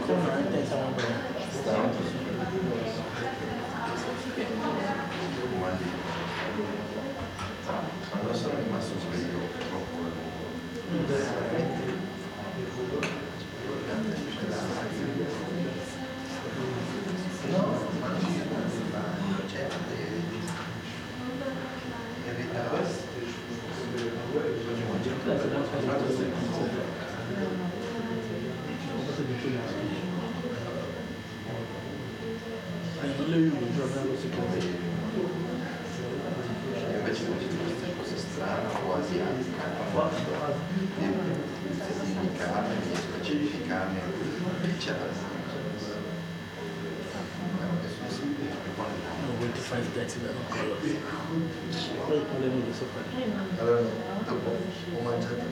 Non sono rimasto sveglio troppo a lungo. No, ma cioè, in realtà invece questa cosa strana o asiatica indicarmi, specificarmi che c'è da adesso sempre più allora dopo ho mangiato